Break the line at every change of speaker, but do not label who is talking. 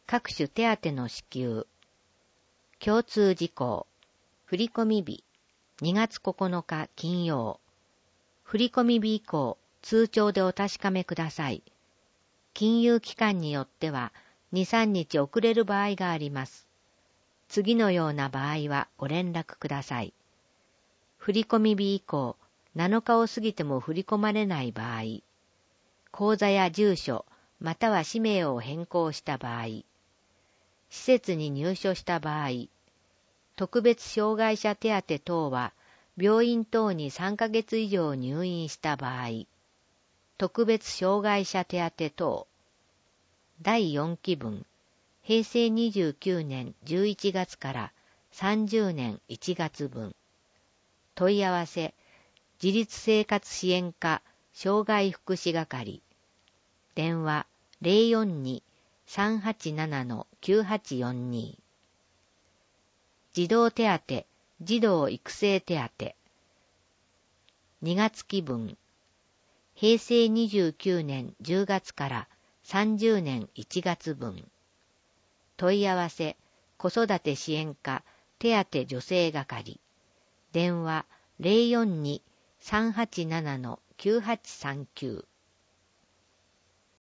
各種手当の支給。共通事項。振込日、2月9日金曜。振込日以降、通帳でお確かめください。金融機関によっては、2、3日遅れる場合があります。次のような場合はご連絡ください。振込日以降、7日を過ぎても振り込まれない場合、口座や住所、または氏名を変更した場合、施設に入所した場合、特別障害者手当等は病院等に3ヶ月以上入院した場合、特別障害者手当等、第4期分、平成29年11月から30年1月分、問い合わせ、自立生活支援課障害福祉係、電話042-387-9842、児童手当、児童育成手当、2月期分、平成29年10月から30年1月分、問い合わせ、子育て支援課手当助成係、電話042-387-9839